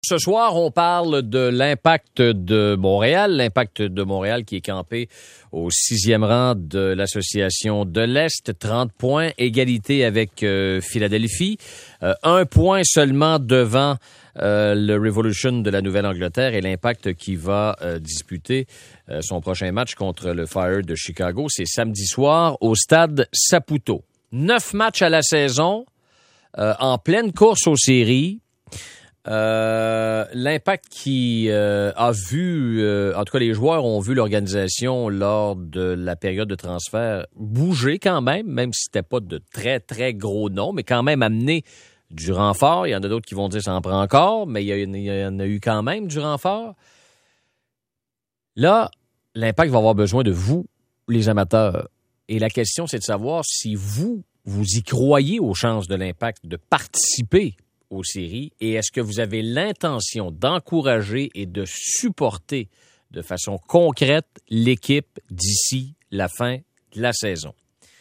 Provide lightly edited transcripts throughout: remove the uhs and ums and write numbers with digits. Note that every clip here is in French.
Ce soir, on parle de l'Impact de Montréal. L'Impact de Montréal qui est campé au 6e rang de l'Association de l'Est. 30 points, égalité avec Philadelphie. 1 point seulement devant le Revolution de la Nouvelle-Angleterre et l'Impact qui va disputer son prochain match contre le Fire de Chicago. C'est samedi soir au stade Saputo. 9 matchs à la saison, en pleine course aux séries. L'Impact qui a vu, en tout cas les joueurs ont vu l'organisation lors de la période de transfert bouger quand même si c'était pas de très très gros noms, mais quand même amener du renfort. Il y en a d'autres qui vont dire ça en prend encore, mais il y en a eu quand même du renfort. Là, l'Impact va avoir besoin de vous, les amateurs. Et la question, c'est de savoir si vous y croyez aux chances de l'Impact de participer aux séries et est-ce que vous avez l'intention d'encourager et de supporter de façon concrète l'équipe d'ici la fin de la saison?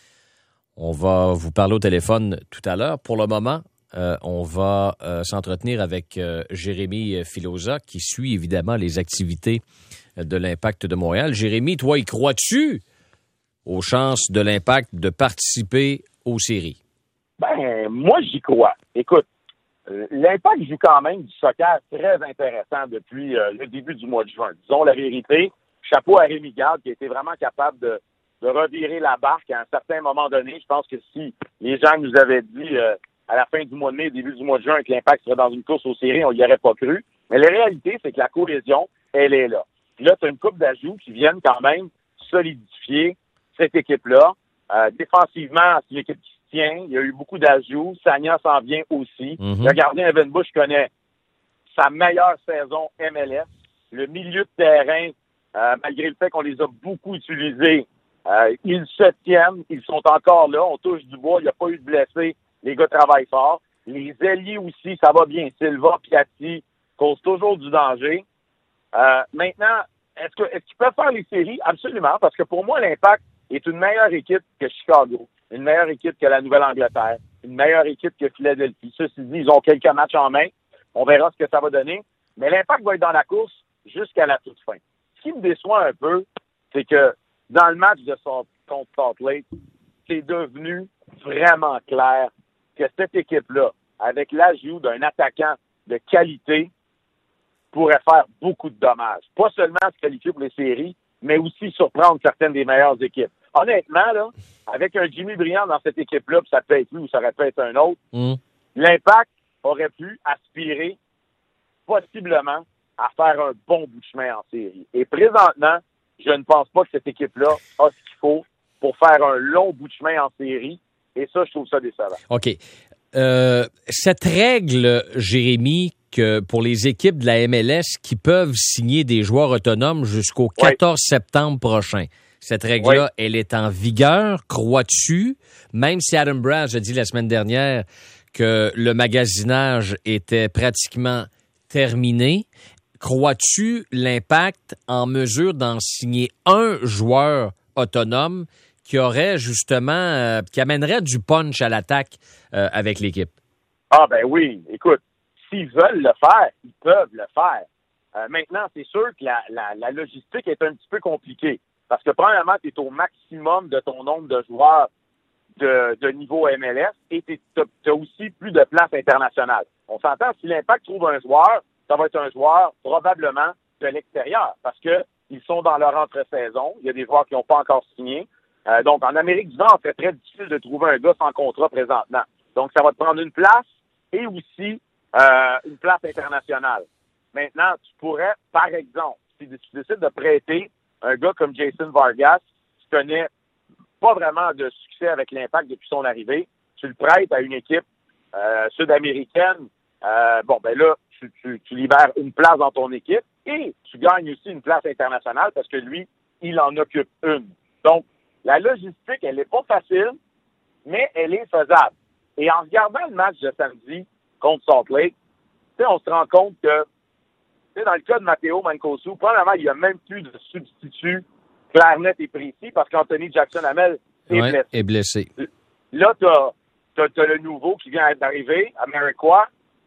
On va vous parler au téléphone tout à l'heure. Pour le moment, on va s'entretenir avec Jérémy Filosa qui suit évidemment les activités de l'Impact de Montréal. Jérémy, toi, y crois-tu aux chances de l'Impact de participer aux séries? Ben, moi, j'y crois. Écoute, l'Impact joue quand même du soccer très intéressant depuis le début du mois de juin. Disons la vérité. Chapeau à Rémi Garde qui a été vraiment capable de revirer la barque à un certain moment donné. Je pense que si les gens nous avaient dit à la fin du mois de mai, début du mois de juin, que l'Impact serait dans une course aux séries, on n'y aurait pas cru. Mais la réalité, c'est que la cohésion, elle est là. Là, tu as une couple d'ajouts qui viennent quand même solidifier cette équipe-là. Défensivement, c'est l'équipe qui se tient. Il y a eu beaucoup d'ajouts. Sagna s'en vient aussi. Le gardien Evan Bush connaît sa meilleure saison MLS. Le milieu de terrain, malgré le fait qu'on les a beaucoup utilisés, ils se tiennent. Ils sont encore là. On touche du bois. Il n'y a pas eu de blessés. Les gars travaillent fort. Les ailiers aussi, ça va bien. Silva, Piatti causent toujours du danger. Maintenant, est-ce qu'ils peuvent faire les séries? Absolument, parce que pour moi, l'Impact est une meilleure équipe que Chicago, une meilleure équipe que la Nouvelle-Angleterre, une meilleure équipe que Philadelphie. Ceci dit, ils ont quelques matchs en main. On verra ce que ça va donner. Mais l'Impact va être dans la course jusqu'à la toute fin. Ce qui me déçoit un peu, c'est que dans le match contre Salt Lake, c'est devenu vraiment clair que cette équipe-là, avec l'ajout d'un attaquant de qualité, pourrait faire beaucoup de dommages. Pas seulement se qualifier pour les séries, mais aussi surprendre certaines des meilleures équipes. Honnêtement, là, avec un Jimmy Briand dans cette équipe-là, puis ça peut être lui ou ça aurait pu être un autre, l'Impact aurait pu aspirer possiblement à faire un bon bout de chemin en série. Et présentement, je ne pense pas que cette équipe-là a ce qu'il faut pour faire un long bout de chemin en série. Et ça, je trouve ça décevant. OK. Cette règle, Jérémy, que pour les équipes de la MLS qui peuvent signer des joueurs autonomes jusqu'au 14 septembre prochain, cette règle-là, elle est en vigueur, crois-tu? Même si Adam Brass a dit la semaine dernière que le magasinage était pratiquement terminé, crois-tu l'Impact en mesure d'en signer un joueur autonome qui aurait justement, qui amènerait du punch à l'attaque avec l'équipe? Ah ben oui, écoute, s'ils veulent le faire, ils peuvent le faire. Maintenant, c'est sûr que la logistique est un petit peu compliquée. Parce que premièrement, tu es au maximum de ton nombre de joueurs de niveau MLS et tu as aussi plus de place internationale. On s'entend, si l'Impact trouve un joueur, ça va être un joueur probablement de l'extérieur parce que ils sont dans leur entre-saison. Il y a des joueurs qui n'ont pas encore signé. Donc, en Amérique du Nord, c'est très difficile de trouver un gars sans contrat présentement. Donc, ça va te prendre une place et aussi une place internationale. Maintenant, tu pourrais, par exemple, si tu décides de prêter un gars comme Jason Vargas, qui connaît pas vraiment de succès avec l'Impact depuis son arrivée, tu le prêtes à une équipe sud-américaine. Ben là, tu libères une place dans ton équipe et tu gagnes aussi une place internationale parce que lui, il en occupe une. Donc, la logistique, elle n'est pas facile, mais elle est faisable. Et en regardant le match de samedi contre Salt Lake, on se rend compte que dans le cas de Matteo Mancosu, premièrement, il n'y a même plus de substitut clair, net et précis parce qu'Anthony Jackson-Hamel est blessé. Là, tu as le nouveau qui vient d'arriver, Amarikwa,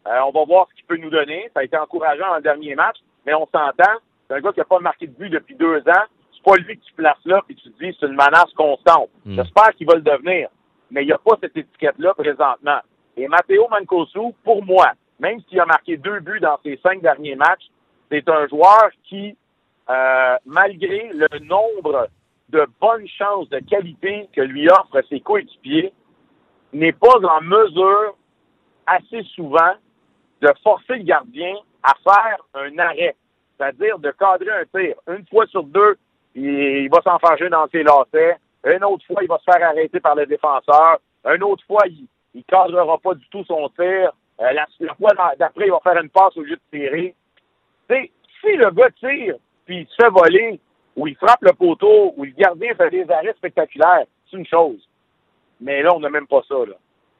On va voir ce qu'il peut nous donner. Ça a été encourageant dans le dernier match, mais on s'entend. C'est un gars qui n'a pas marqué de but depuis 2 ans. C'est pas lui que tu places là puis tu te dis c'est une menace constante. J'espère qu'il va le devenir, mais il n'y a pas cette étiquette-là présentement. Et Matteo Mancosu, pour moi, même s'il a marqué 2 buts dans ses 5 derniers matchs, c'est un joueur qui, malgré le nombre de bonnes chances de qualité que lui offrent ses coéquipiers, n'est pas en mesure assez souvent de forcer le gardien à faire un arrêt, c'est-à-dire de cadrer un tir. Une fois sur 2, il va s'enfarger dans ses lacets. Une autre fois, il va se faire arrêter par le défenseur. Une autre fois, il cadrera pas du tout son tir. La fois d'après, il va faire une passe au lieu de tirer. T'sais, si le gars tire, puis il se fait voler, ou il frappe le poteau, ou le gardien fait des arrêts spectaculaires, c'est une chose. Mais là, on n'a même pas ça, là.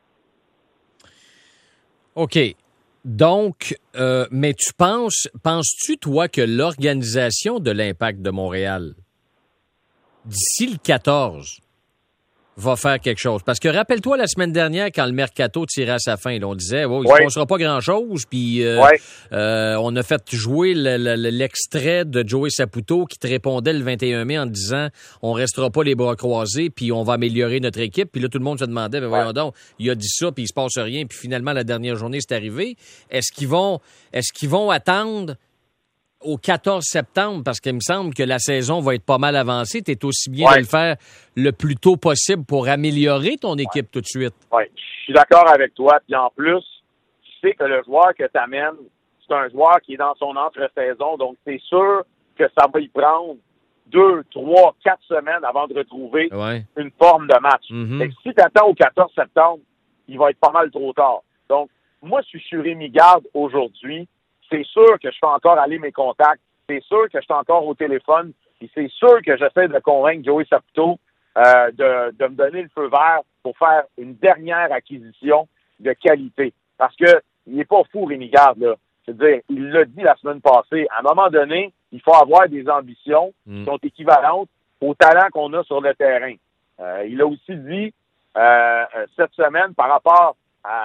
OK. Donc, mais penses-tu, toi, que l'organisation de l'Impact de Montréal, d'ici le 14, va faire quelque chose? Parce que rappelle-toi la semaine dernière, quand le mercato tirait à sa fin, là, on disait, il ne se passera pas grand-chose, puis on a fait jouer l'extrait de Joey Saputo qui te répondait le 21 mai en disant, on restera pas les bras croisés, puis on va améliorer notre équipe. Puis là, tout le monde se demandait, voyons donc, il a dit ça, puis il se passe rien, puis finalement, la dernière journée, c'est arrivé. Est-ce qu'ils vont attendre au 14 septembre, parce qu'il me semble que la saison va être pas mal avancée, tu es aussi bien de le faire le plus tôt possible pour améliorer ton équipe tout de suite. Oui, je suis d'accord avec toi. Puis en plus, tu sais que le joueur que tu amènes, c'est un joueur qui est dans son entre-saison, donc c'est sûr que ça va y prendre 2, 3, 4 semaines avant de retrouver une forme de match. Fait que si tu attends au 14 septembre, il va être pas mal trop tard. Donc, moi, si je suis Rémi Garde aujourd'hui, c'est sûr que je fais encore aller mes contacts. C'est sûr que je suis encore au téléphone. Et c'est sûr que j'essaie de convaincre Joey Saputo de me donner le feu vert pour faire une dernière acquisition de qualité. Parce que il n'est pas fou, Rémi Garde, là. C'est-à-dire, il l'a dit la semaine passée. À un moment donné, il faut avoir des ambitions qui sont équivalentes au talent qu'on a sur le terrain. Il a aussi dit cette semaine par rapport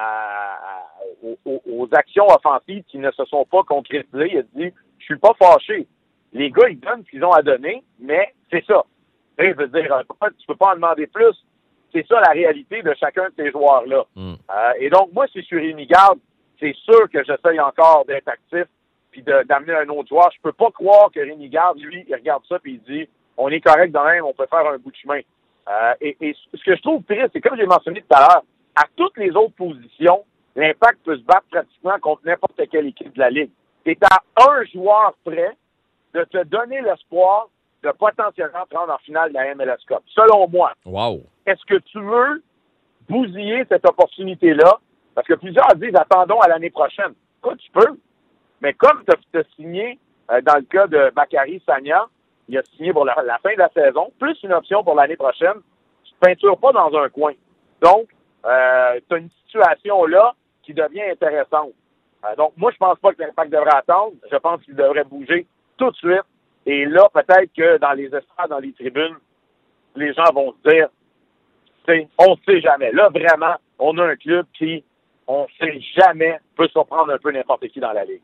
aux actions offensives qui ne se sont pas concrétisées. Il a dit, je suis pas fâché. Les gars, ils donnent ce qu'ils ont à donner, mais c'est ça. Je veux dire, tu peux pas en demander plus. C'est ça la réalité de chacun de ces joueurs-là. Et donc, moi, si je suis Rémi Garde, c'est sûr que j'essaye encore d'être actif puis d'amener un autre joueur. Je peux pas croire que Rémi Garde, lui, il regarde ça puis il dit, on est correct de même, on peut faire un bout de chemin. Et ce que je trouve triste, c'est comme j'ai mentionné tout à l'heure, à toutes les autres positions, l'Impact peut se battre pratiquement contre n'importe quelle équipe de la Ligue. C'est à un joueur près de te donner l'espoir de potentiellement prendre en finale de la MLS Cup. Selon moi. Wow. Est-ce que tu veux bousiller cette opportunité-là? Parce que plusieurs disent, attendons à l'année prochaine. Écoute, tu peux. Mais comme tu as signé, dans le cas de Bakary Sagna, il a signé pour la fin de la saison, plus une option pour l'année prochaine, tu ne peintures pas dans un coin. Donc, tu as une situation là qui devient intéressante. Donc, moi, je pense pas que l'Impact devrait attendre. Je pense qu'il devrait bouger tout de suite. Et là, peut-être que dans les estrades, dans les tribunes, les gens vont se dire, on ne sait jamais. Là, vraiment, on a un club qui, on ne sait jamais, peut surprendre un peu n'importe qui dans la Ligue.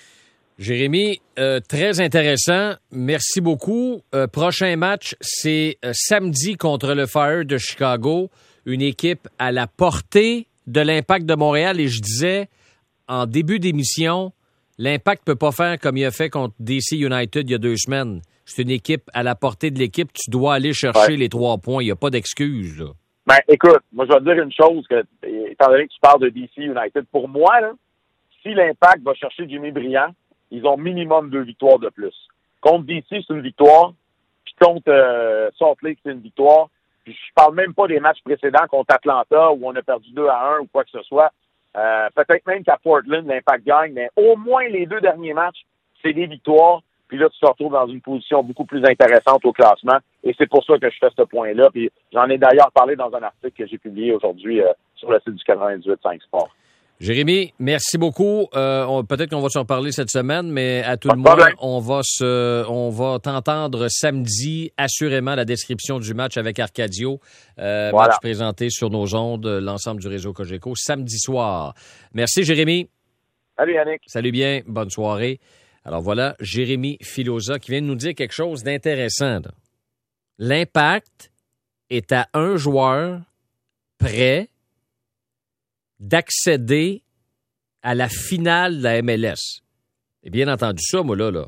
Jérémy, très intéressant. Merci beaucoup. Prochain match, c'est samedi contre le Fire de Chicago. Une équipe à la portée de l'Impact de Montréal. Et je disais, en début d'émission, l'Impact ne peut pas faire comme il a fait contre DC United il y a 2 semaines. C'est une équipe à la portée de l'équipe. Tu dois aller chercher les 3 points. Il n'y a pas d'excuse, là. Ben, écoute, moi, je vais te dire une chose, que, étant donné que tu parles de DC United, pour moi, là, si l'Impact va chercher Jimmy Briand, ils ont minimum 2 victoires de plus. Contre DC, c'est une victoire. Puis contre Salt Lake, c'est une victoire. Puis je parle même pas des matchs précédents contre Atlanta où on a perdu 2-1 ou quoi que ce soit. Peut-être même qu'à Portland, l'Impact gagne, mais au moins les 2 derniers matchs, c'est des victoires. Puis là, tu te retrouves dans une position beaucoup plus intéressante au classement. Et c'est pour ça que je fais ce point-là. Puis j'en ai d'ailleurs parlé dans un article que j'ai publié aujourd'hui sur le site du 98.5 Sport. Jérémy, merci beaucoup. Peut-être qu'on va s'en reparler cette semaine, mais à tout le moins, on va t'entendre samedi, assurément, la description du match avec Arcadio. Match présenté sur nos ondes, l'ensemble du réseau Cogeco, samedi soir. Merci, Jérémy. Salut Yannick. Salut bien, bonne soirée. Alors voilà, Jérémy Filosa qui vient de nous dire quelque chose d'intéressant. Là. L'Impact est à un joueur prêt d'accéder à la finale de la MLS. Et bien entendu ça, moi, là.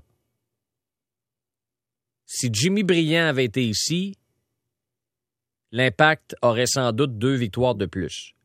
Si Jimmy Briand avait été ici, l'Impact aurait sans doute 2 victoires de plus.